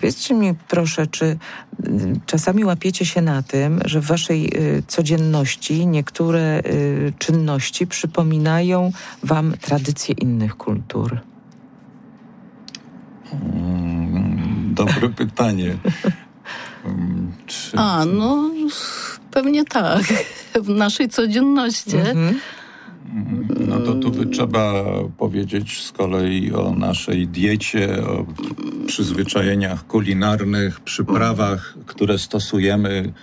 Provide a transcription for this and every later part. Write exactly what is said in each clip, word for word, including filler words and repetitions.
Powiedzcie mi proszę, czy czasami łapiecie się na tym, że w waszej codzienności niektóre czynności przypominają wam tradycje innych kultur? Hmm, dobre pytanie. Czy... A, no pewnie tak. W naszej codzienności. Mhm. No to tu by trzeba powiedzieć z kolei o naszej diecie, o przyzwyczajeniach kulinarnych, przyprawach, które stosujemy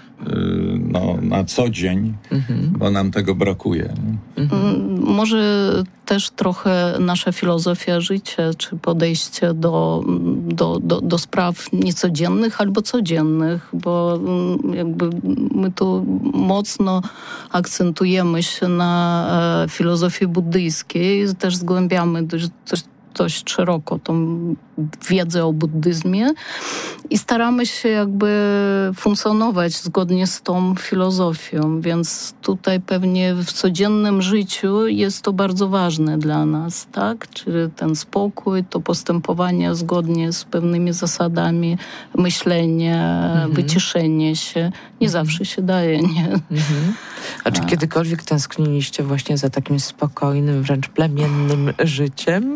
no, na co dzień, mhm. bo nam tego brakuje. Mhm. Może też trochę nasza filozofia życia, czy podejście do, do, do, do spraw niecodziennych albo codziennych, bo jakby my tu mocno akcentujemy się na e, filozofii buddyjskiej, też zgłębiamy dość, dość dość szeroko tą wiedzę o buddyzmie i staramy się jakby funkcjonować zgodnie z tą filozofią, więc tutaj pewnie w codziennym życiu jest to bardzo ważne dla nas, tak? Czyli ten spokój, to postępowanie zgodnie z pewnymi zasadami myślenia, mhm. wyciszenie się. Nie mhm. zawsze się daje, nie? Mhm. A czy kiedykolwiek tęskniliście właśnie za takim spokojnym, wręcz plemiennym życiem?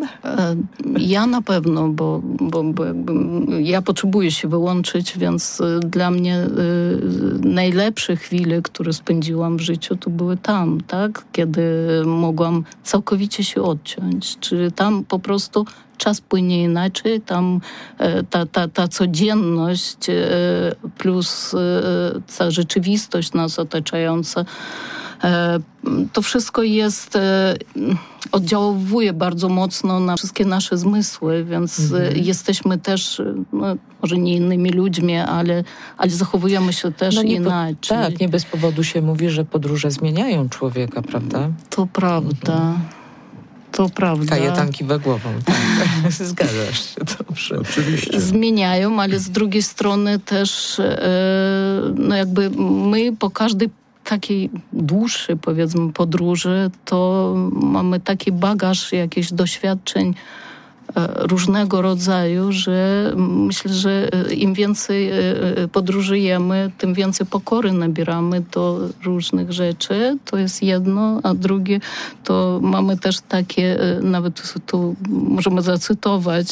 Ja na pewno, bo, bo, bo jakby ja potrzebuję się wyłączyć, więc dla mnie y, najlepsze chwile, które spędziłam w życiu, to były tam, tak? Kiedy mogłam całkowicie się odciąć. Czyli tam po prostu czas płynie inaczej, tam e, ta, ta, ta codzienność e, plus e, ta rzeczywistość nas otaczająca, e, to wszystko jest, e, oddziałuje bardzo mocno na wszystkie nasze zmysły, więc mhm. jesteśmy też, no, może nie innymi ludźmi, ale, ale zachowujemy się też no inaczej. Po, tak, nie bez powodu się mówi, że podróże zmieniają człowieka, prawda? To prawda. Mhm. To prawda. Kajetanki we głową, tak. Zgadzasz się, dobrze. Oczywiście. Zmieniają, ale z drugiej strony też e, no jakby my po każdej takiej dłuższej, powiedzmy, podróży, to mamy taki bagaż jakichś doświadczeń różnego rodzaju, że myślę, że im więcej podróżujemy, tym więcej pokory nabieramy do różnych rzeczy. To jest jedno, a drugie to mamy też takie, nawet tu możemy zacytować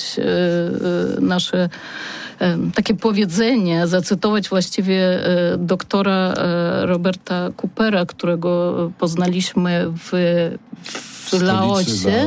nasze takie powiedzenie, zacytować właściwie doktora Roberta Coopera, którego poznaliśmy w, w Laosie.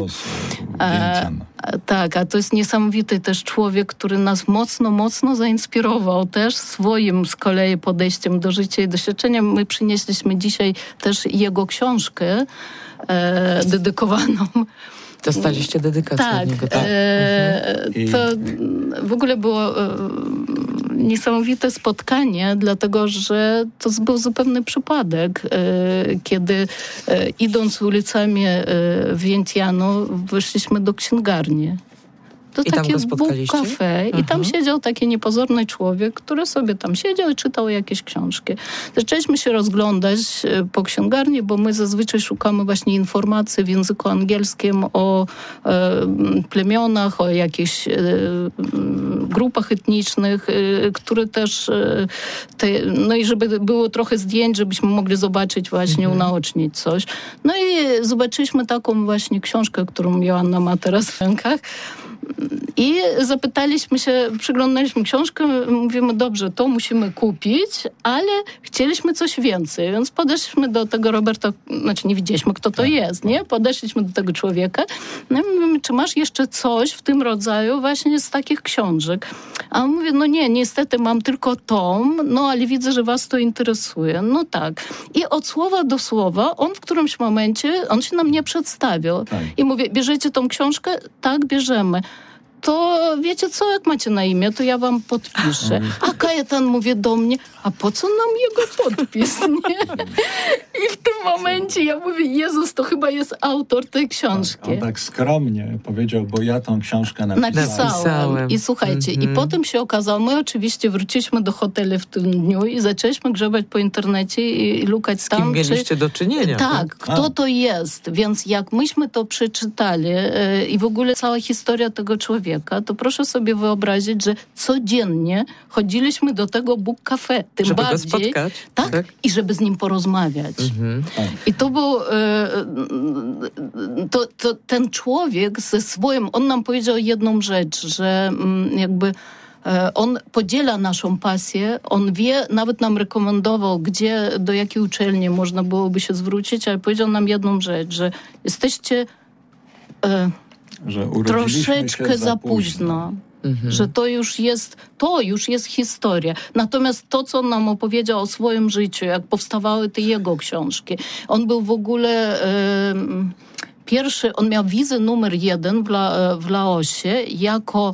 A, tak, a to jest niesamowity też człowiek, który nas mocno, mocno zainspirował też swoim z kolei podejściem do życia i doświadczenia. My przynieśliśmy dzisiaj też jego książkę e, dedykowaną. Dostaliście dedykację tak, od niego, tak? E, mhm. To w ogóle było e, niesamowite spotkanie, dlatego że to był zupełny przypadek, e, kiedy e, idąc ulicami e, Vientianu wyszliśmy do księgarni. To I takie tam go spotkaliście? Kafe. I tam siedział taki niepozorny człowiek, który sobie tam siedział i czytał jakieś książki. Zaczęliśmy się rozglądać po księgarni, bo my zazwyczaj szukamy właśnie informacji w języku angielskim o e, plemionach, o jakichś e, grupach etnicznych, e, które też e, te, no i żeby było trochę zdjęć, żebyśmy mogli zobaczyć właśnie, mhm. unaocznić coś. No i zobaczyliśmy taką właśnie książkę, którą Joanna ma teraz w rękach. I zapytaliśmy się, przyglądaliśmy książkę, mówimy, dobrze, to musimy kupić, ale chcieliśmy coś więcej, więc podeszliśmy do tego Roberta, znaczy nie widzieliśmy, kto to jest, nie? Podeszliśmy do tego człowieka, no i mówimy, czy masz jeszcze coś w tym rodzaju właśnie z takich książek? A on mówi, no nie, niestety mam tylko tom, no ale widzę, że was to interesuje. No tak. I od słowa do słowa, on w którymś momencie, on się nam nie przedstawił. Tak. I mówi, bierzecie tą książkę? Tak, bierzemy. To wiecie co, jak macie na imię, to ja wam podpiszę. A Kajetan mówi do mnie, a po co nam jego podpis, nie? I w tym momencie ja mówię, Jezus, to chyba jest autor tej książki. Tak, on tak skromnie powiedział, bo ja tą książkę napisałem. Napisałem. I słuchajcie, mm-hmm. i potem się okazało, my oczywiście wróciliśmy do hotelu w tym dniu i zaczęliśmy grzebać po internecie i lukać Z tam. kim mieliście czy... do czynienia? Tak, tak? kto a. to jest. Więc jak myśmy to przeczytali yy, i w ogóle cała historia tego człowieka, człowieka, to proszę sobie wyobrazić, że codziennie chodziliśmy do tego Bóg Cafe. Tym żeby bardziej, go spotkać. Tak, tak, i żeby z nim porozmawiać. Mhm. I to był to, to, ten człowiek ze swoim, on nam powiedział jedną rzecz, że jakby on podziela naszą pasję, on wie, nawet nam rekomendował, gdzie, do jakiej uczelni można byłoby się zwrócić, ale powiedział nam jedną rzecz, że jesteście e, że troszeczkę za późno. późno. Mhm. Że to już jest, to już jest historia. Natomiast to, co on nam opowiedział o swoim życiu, jak powstawały te jego książki, on był w ogóle e, pierwszy, on miał wizę numer jeden w, La, w Laosie jako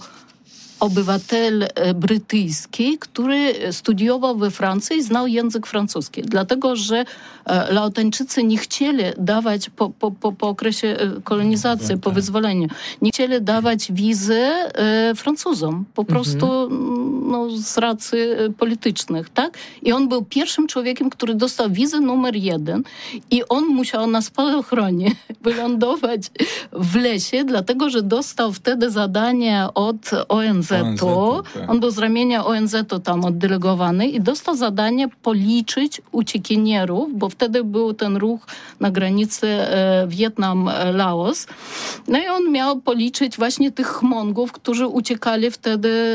obywatel brytyjski, który studiował we Francji i znał język francuski. Dlatego, że Laotańczycy nie chcieli dawać po, po, po, po okresie kolonizacji, po wyzwoleniu, nie chcieli dawać wizy e, Francuzom. Po prostu mhm. no, z racji politycznych, tak? I on był pierwszym człowiekiem, który dostał wizę numer jeden i on musiał na spadochronie wylądować w lesie, dlatego, że dostał wtedy zadanie od O N Z. O N Z-u, tak. On był z ramienia O N Z-u tam oddelegowany i dostał zadanie policzyć uciekinierów, bo wtedy był ten ruch na granicy e, Wietnam-Laos. No i on miał policzyć właśnie tych chmongów, którzy uciekali wtedy e,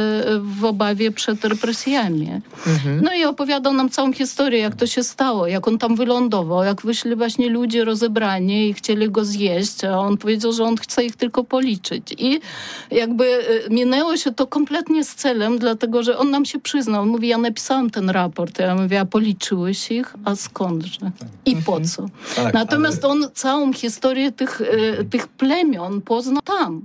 w obawie przed represjami. Mhm. No i opowiadał nam całą historię, jak to się stało, jak on tam wylądował, jak wyszli właśnie ludzie rozebrani i chcieli go zjeść, a on powiedział, że on chce ich tylko policzyć. I jakby e, minęło się to kompletnie z celem, dlatego, że on nam się przyznał. On mówi, ja napisałam ten raport. Ja mówię, a policzyłeś ich? A skądże? I po co? Tak, Natomiast ale... on całą historię tych, tych plemion poznał tam.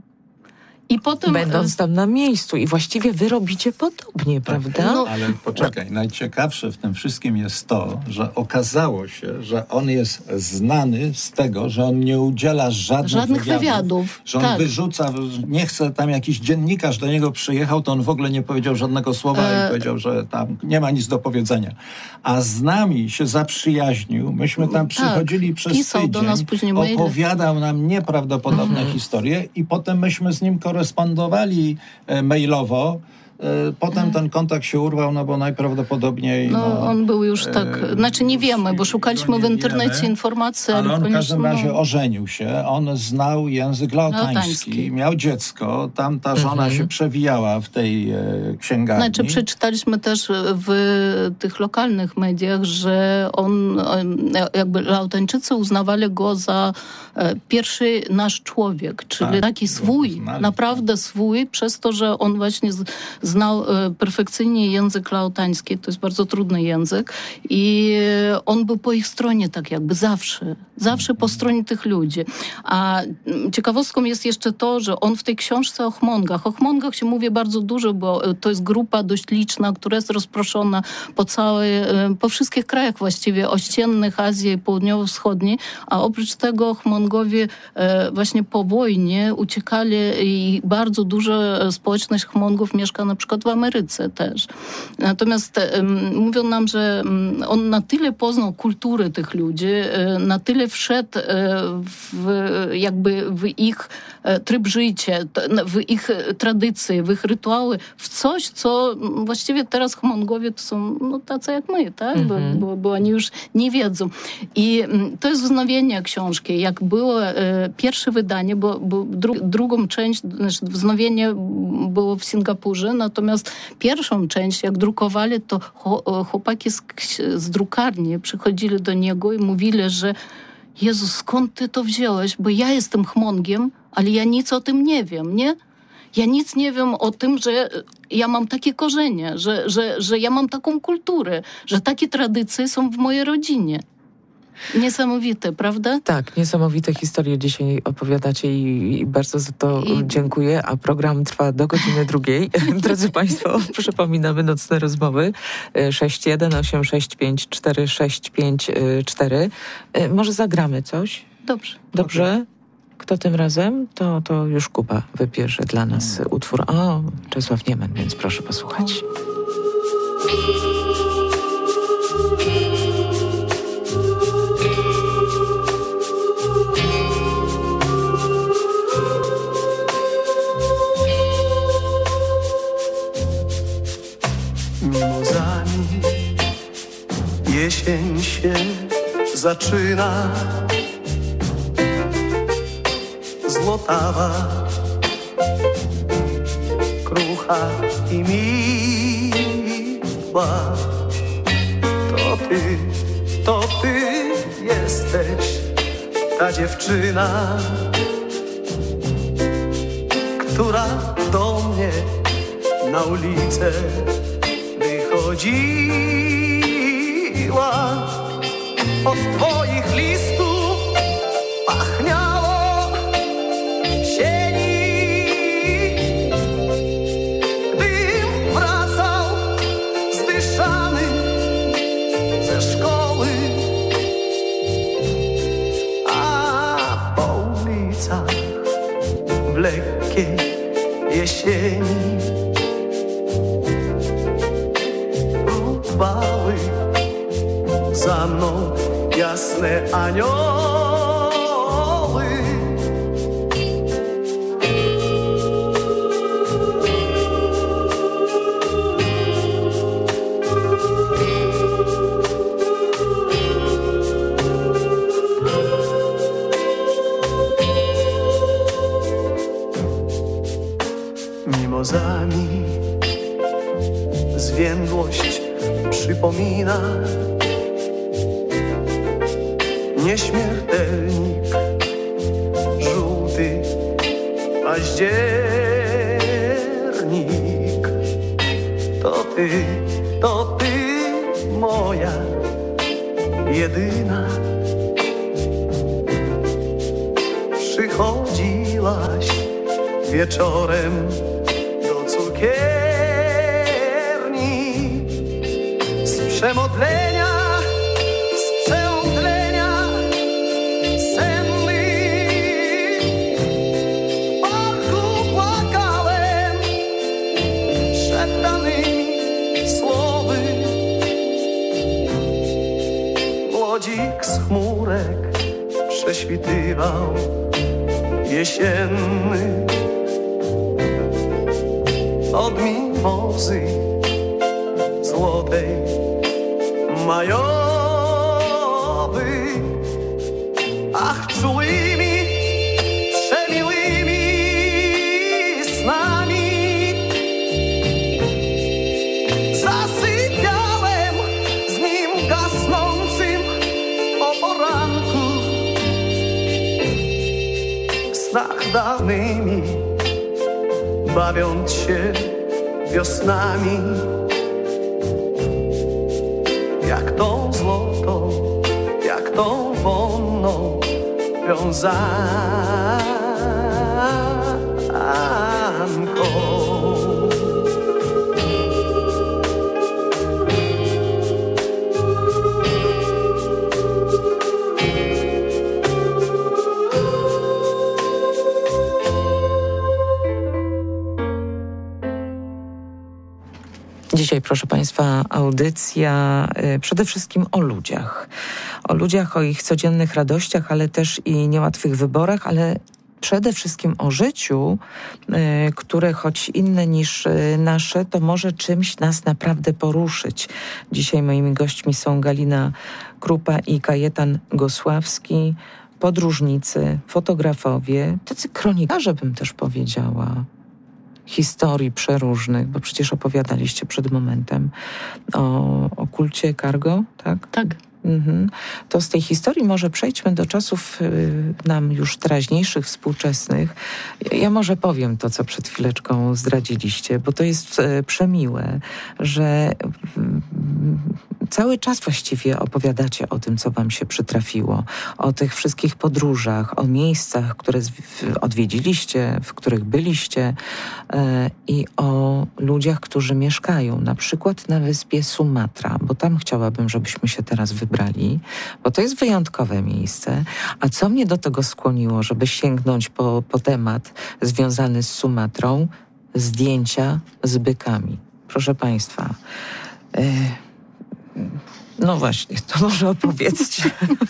I potem... Będąc tam na miejscu i właściwie wy robicie podobnie, prawda? No, ale poczekaj, najciekawsze w tym wszystkim jest to, że okazało się, że on jest znany z tego, że on nie udziela żadnych, żadnych wywiadów, wywiadów. Że on tak. wyrzuca, nie chce tam jakiś dziennikarz do niego przyjechał, to on w ogóle nie powiedział żadnego słowa e... i powiedział, że tam nie ma nic do powiedzenia. A z nami się zaprzyjaźnił, myśmy tam przychodzili tak. przez Pisał tydzień, do nas później opowiadał maile. nam nieprawdopodobne mhm. historie i potem myśmy z nim korespondowali e, mailowo. E, potem hmm. ten kontakt się urwał, no bo najprawdopodobniej... No, no on był już tak... E, znaczy nie wiemy, bo szukaliśmy w internecie wiemy, informacji. Ale on w każdym no... razie ożenił się. On znał język laotański, laotański. miał dziecko. Tam ta żona mhm. się przewijała w tej e, księgarni. Znaczy przeczytaliśmy też w tych lokalnych mediach, że on, jakby Laotańczycy uznawali go za e, pierwszy nasz człowiek, czyli tak, taki swój, znali, naprawdę tak. swój, przez to, że on właśnie z, znał e, perfekcyjnie język laotański. To jest bardzo trudny język i e, on był po ich stronie tak jakby zawsze. Zawsze po stronie tych ludzi. A ciekawostką jest jeszcze to, że on w tej książce o Chmongach, o Chmongach się mówi bardzo dużo, bo to jest grupa dość liczna, która jest rozproszona po całej, po wszystkich krajach właściwie ościennych Azji Południowo-Wschodniej, a oprócz tego Chmongowie właśnie po wojnie uciekali i bardzo duża społeczność Chmongów mieszka na przykład w Ameryce też. Natomiast mówią nam, że on na tyle poznał kulturę tych ludzi, na tyle wszedł w, jakby w ich tryb życia, w ich tradycje, w ich rytuały, w coś, co właściwie teraz Chmongowie to są no, tacy jak my, tak? Mm-hmm. Bo, bo, bo oni już nie wiedzą. I to jest wznowienie książki. Jak było e, pierwsze wydanie, bo, bo dru- drugą część, znaczy wznowienie było w Singapurze, natomiast pierwszą część, jak drukowali, to chłopaki z, z drukarni przychodzili do niego i mówili, że Jezu, skąd ty to wziąłeś? Bo ja jestem Chmongiem, ale ja nic o tym nie wiem, nie? Ja nic nie wiem o tym, że ja mam takie korzenie, że, że, że ja mam taką kulturę, że takie tradycje są w mojej rodzinie. Niesamowite, prawda? Tak, niesamowite historie dzisiaj opowiadacie i, i bardzo za to I... dziękuję, a program trwa do godziny drugiej. Drodzy Państwo, przypominamy nocne rozmowy sześć jeden osiem sześć pięć cztery sześć pięć cztery. Może zagramy coś? Dobrze. Dobrze? Kto tym razem? To, to już Kuba wybierze dla nas utwór. O, Czesław Niemen, więc proszę posłuchać. Mimozami jesień się zaczyna, złotawa, krucha i miła. To ty, to ty jesteś ta dziewczyna, która do mnie na ulicę wychodziła. Od twoich listów pachniało sieni, gdym wracał zdyszany ze szkoły, a po ulicach w lekkiej jesieni próbowały za mną jasne anioły. Mimozami zwiędłość przypomina nieśmiertelnik, żółty październik. To ty, to ty moja jedyna. Przychodziłaś wieczorem do cukierni z przemodlenia, z przeomdlenia senny. W parku płakałem szeptanymi słowy. Młodzik z chmurek prześwitywał jesienny. Od mimozy złotej majowy, ach, czułymi, przemiłymi snami zasypiałem z nim gasnącym o poranku, w snach dawnymi bawiąc się wiosnami, jak tą złotą, jak tą wonną wiązanką. Dzisiaj, proszę Państwa, audycja y, przede wszystkim o ludziach. O ludziach, o ich codziennych radościach, ale też i niełatwych wyborach, ale przede wszystkim o życiu, y, które choć inne niż y, nasze, to może czymś nas naprawdę poruszyć. Dzisiaj moimi gośćmi są Galina Krupa i Kajetan Gosławski, podróżnicy, fotografowie, tacy kronikarze, bym też powiedziała, historii przeróżnych, bo przecież opowiadaliście przed momentem o, o kulcie Cargo, tak? Tak. Mhm. To z tej historii może przejdźmy do czasów y, nam już teraźniejszych, współczesnych. Ja może powiem to, co przed chwileczką zdradziliście, bo to jest y, przemiłe, że y, cały czas właściwie opowiadacie o tym, co wam się przytrafiło, o tych wszystkich podróżach, o miejscach, które z, w, odwiedziliście, w których byliście y, i o ludziach, którzy mieszkają, na przykład na wyspie Sumatra, bo tam chciałabym, żebyśmy się teraz wybrali, bo to jest wyjątkowe miejsce. A co mnie do tego skłoniło, żeby sięgnąć po, po temat związany z Sumatrą? Zdjęcia z bykami. Proszę Państwa, yy, no właśnie, to może opowiedzcie.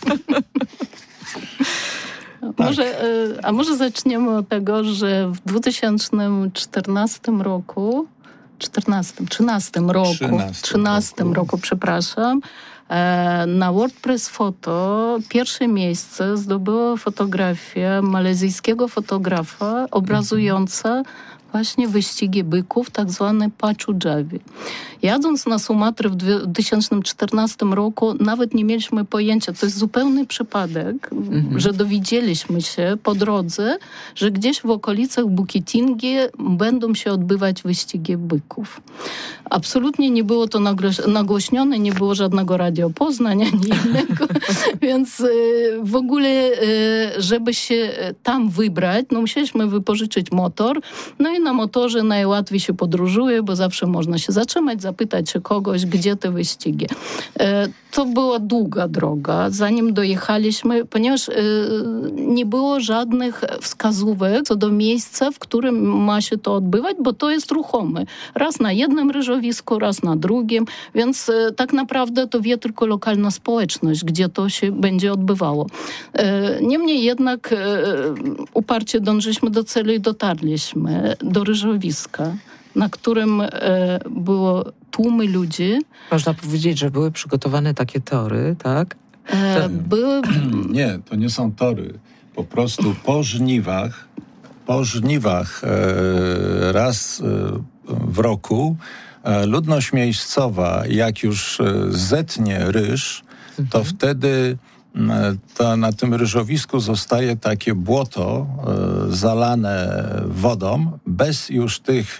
Tak. Może, a może zaczniemy od tego, że w dwa tysiące czternastym roku czternastym, trzynastym roku, trzynastym trzynastym roku. roku, przepraszam, e, na WordPress Photo pierwsze miejsce zdobyła fotografia malezyjskiego fotografa obrazująca właśnie wyścigi byków, tak zwany Pacu Jawi. Jadąc na Sumatrę w dwa tysiące czternastym roku, nawet nie mieliśmy pojęcia, to jest zupełny przypadek, mhm. że dowiedzieliśmy się po drodze, że gdzieś w okolicach Bukitingi będą się odbywać wyścigi byków. Absolutnie nie było to nagłośnione, nie było żadnego Radio Poznań, ani innego, więc w ogóle, żeby się tam wybrać, no musieliśmy wypożyczyć motor, no i na motorze najłatwiej się podróżuje, bo zawsze można się zatrzymać, zapytać się kogoś, gdzie te wyścigi. To była długa droga, zanim dojechaliśmy, ponieważ nie było żadnych wskazówek co do miejsca, w którym ma się to odbywać, bo to jest ruchome. Raz na jednym ryżowisku, raz na drugim, więc tak naprawdę to wie tylko lokalna społeczność, gdzie to się będzie odbywało. Niemniej jednak uparcie dążyliśmy do celu i dotarliśmy do ryżowiska, na którym e, było tłumy ludzi. Można powiedzieć, że były przygotowane takie tory, tak? E, były... Nie, to nie są tory. Po prostu po żniwach, po żniwach e, raz e, w roku e, ludność miejscowa, jak już e, zetnie ryż, to mhm. wtedy to na tym ryżowisku zostaje takie błoto e, zalane wodą, bez już tych e,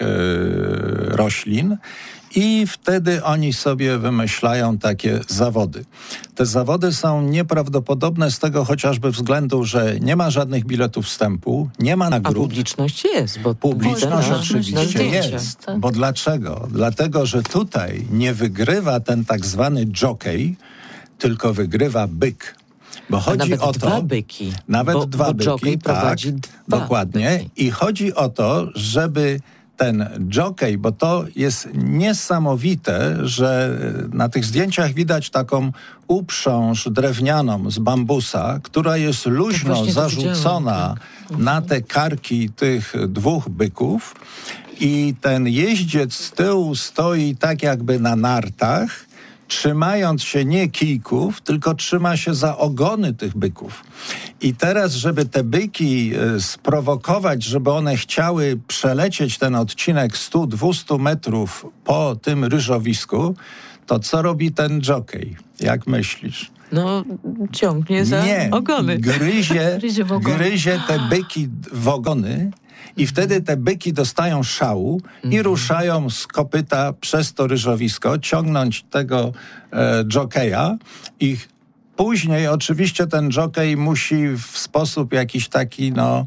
roślin i wtedy oni sobie wymyślają takie zawody. Te zawody są nieprawdopodobne z tego chociażby względu, że nie ma żadnych biletów wstępu, nie ma nagród. A publiczność jest, bo publiczność na, oczywiście na jest. Tak. Bo dlaczego? Dlatego, że tutaj nie wygrywa ten tak zwany jockey, tylko wygrywa byk. Bo chodzi nawet o to, dwa byki. Nawet bo, dwa bo byki, tak, dwa dokładnie. byki. I chodzi o to, żeby ten jockey, bo to jest niesamowite, że na tych zdjęciach widać taką uprząż drewnianą z bambusa, która jest luźno zarzucona tak. na te karki tych dwóch byków i ten jeździec z tyłu stoi tak jakby na nartach, trzymając się nie kijków, tylko trzyma się za ogony tych byków. I teraz, żeby te byki e, sprowokować, żeby one chciały przelecieć ten odcinek sto do dwustu metrów po tym ryżowisku, to co robi ten jockey? Jak myślisz? No, ciągnie za nie, ogony. Gryzie, gryzie, w ogony. gryzie te byki w ogony. I wtedy te byki dostają szału i mm-hmm. ruszają z kopyta przez to ryżowisko, ciągnąć tego e, jokeja i później oczywiście ten jockey musi w sposób jakiś taki no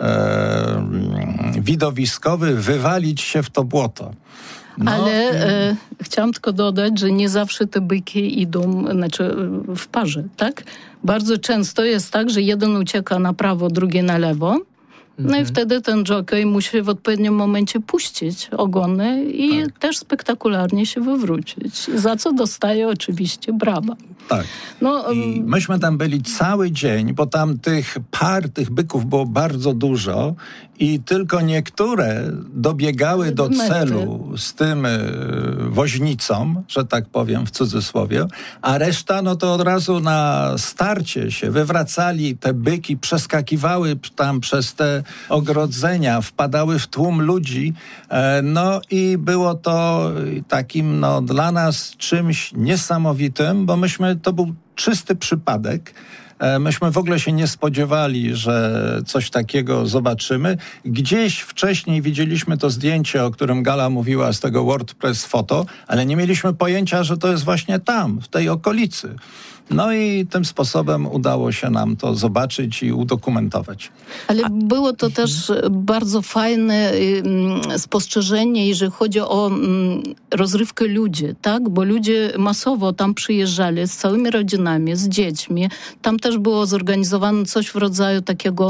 e, widowiskowy wywalić się w to błoto. No, Ale i... e, chciałam tylko dodać, że nie zawsze te byki idą znaczy, w parze, tak? Bardzo często jest tak, że jeden ucieka na prawo, drugi na lewo. No mhm. i wtedy ten jockey musi w odpowiednim momencie puścić ogony i tak. też spektakularnie się wywrócić. Za co dostaje oczywiście brawa. Tak. No, I myśmy tam byli cały dzień, bo tam tych par, tych byków było bardzo dużo i tylko niektóre dobiegały do celu z tym y, woźnicą, że tak powiem w cudzysłowie, a reszta no to od razu na starcie się wywracali te byki, przeskakiwały tam przez te ogrodzenia, wpadały w tłum ludzi, e, no i było to takim no dla nas czymś niesamowitym, bo myśmy, to był czysty przypadek. Myśmy w ogóle się nie spodziewali, że coś takiego zobaczymy. Gdzieś wcześniej widzieliśmy to zdjęcie, o którym Gala mówiła z tego WordPress Photo, ale nie mieliśmy pojęcia, że to jest właśnie tam, w tej okolicy. No i tym sposobem udało się nam to zobaczyć i udokumentować. Ale było to też bardzo fajne spostrzeżenie, jeżeli chodzi o rozrywkę ludzi, tak? Bo ludzie masowo tam przyjeżdżali z całymi rodzinami, z dziećmi. Tam też było zorganizowane coś w rodzaju takiego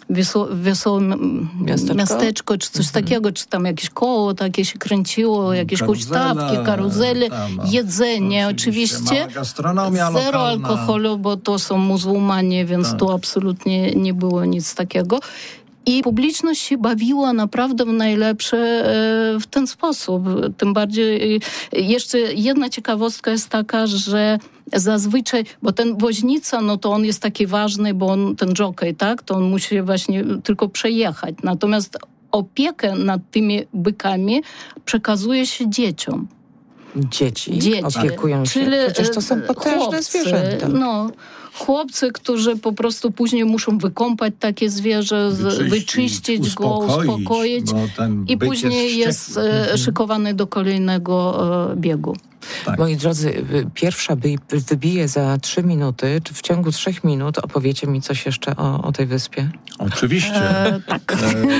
wesołe miasteczko? miasteczko, czy coś mhm. takiego, czy tam jakieś koło takie się kręciło, jakieś Karuzela, huśtawki, karuzele, tam, jedzenie oczywiście. Gastronomia zero lokalna. alkoholu, bo to są muzułmanie, więc tak. tu absolutnie nie było nic takiego. I publiczność się bawiła naprawdę w najlepsze w ten sposób. Tym bardziej jeszcze jedna ciekawostka jest taka, że zazwyczaj, bo ten woźnica, no to on jest taki ważny, bo on, ten jockey, tak, to on musi właśnie tylko przejechać. Natomiast opiekę nad tymi bykami przekazuje się dzieciom. Dzieci, Dzieci opiekują się. Czyli Przecież to są potężne chłopcy, zwierzęta. No, chłopcy, którzy po prostu później muszą wykąpać takie zwierzę, Wyczyścić, wyczyścić go, uspokoić bo ten i byk później jest, jest jest szykowany do kolejnego e, biegu. Tak. Moi drodzy, pierwsza by, wybije za trzy minuty. Czy w ciągu trzech minut opowiecie mi coś jeszcze o, o tej wyspie? Oczywiście. E, tak.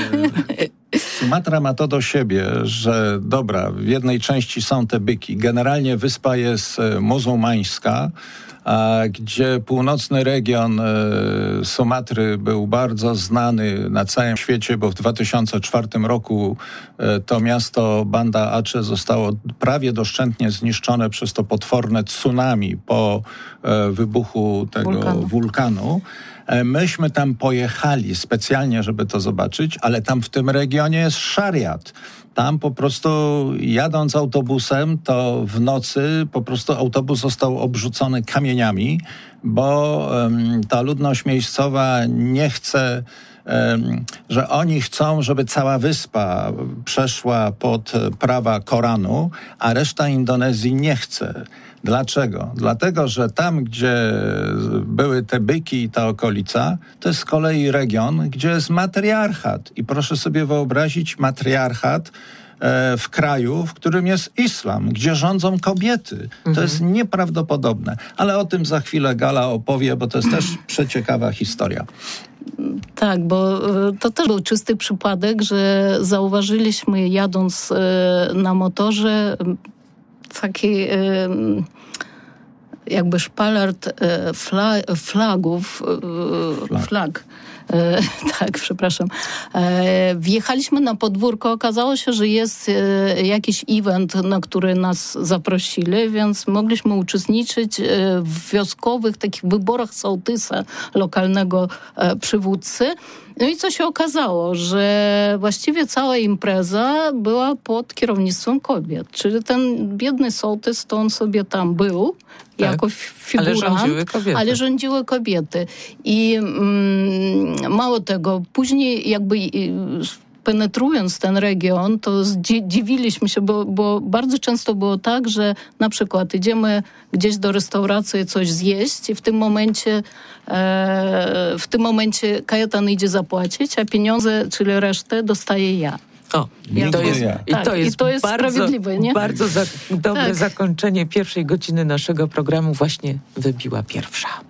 E, Sumatra ma to do siebie, że dobra, w jednej części są te byki. Generalnie wyspa jest muzułmańska, a gdzie północny region e, Sumatry był bardzo znany na całym świecie, bo w dwa tysiące czwartym roku e, to miasto Banda Aceh zostało prawie doszczętnie zniszczone przez to potworne tsunami po e, wybuchu tego Wulkanu. wulkanu. Myśmy tam pojechali specjalnie, żeby to zobaczyć, ale tam w tym regionie jest szariat. Tam po prostu jadąc autobusem, to w nocy po prostu autobus został obrzucony kamieniami, bo um, ta ludność miejscowa nie chce, um, że oni chcą, żeby cała wyspa przeszła pod prawa Koranu, a reszta Indonezji nie chce. Dlaczego? Dlatego, że tam, gdzie były te byki i ta okolica, to jest z kolei region, gdzie jest matriarchat. I proszę sobie wyobrazić matriarchat e, w kraju, w którym jest islam, gdzie rządzą kobiety. Mhm. To jest nieprawdopodobne. Ale o tym za chwilę Gala opowie, bo to jest też przeciekawa historia. Tak, bo to też był czysty przypadek, że zauważyliśmy jadąc na motorze taki jakby szpalert fla- flagów, flag. flag. E, tak, przepraszam. E, wjechaliśmy na podwórko, okazało się, że jest e, jakiś event, na który nas zaprosili, więc mogliśmy uczestniczyć e, w wioskowych takich wyborach sołtysa, lokalnego e, przywódcy. No i co się okazało, że właściwie cała impreza była pod kierownictwem kobiet. Czyli ten biedny sołtys, to on sobie tam był, tak, jako figurant, ale rządziły kobiety. Ale rządziły kobiety. I mm, mało tego, później jakby penetrując ten region, to zdziwiliśmy się, bo, bo bardzo często było tak, że na przykład idziemy gdzieś do restauracji coś zjeść i w tym momencie e, w tym momencie Kajetan idzie zapłacić, a pieniądze, czyli resztę dostaję ja. O, i to jest, i to jest, i to jest bardzo, sprawiedliwe, nie? Bardzo za, dobre tak. zakończenie pierwszej godziny naszego programu właśnie wybiła pierwsza.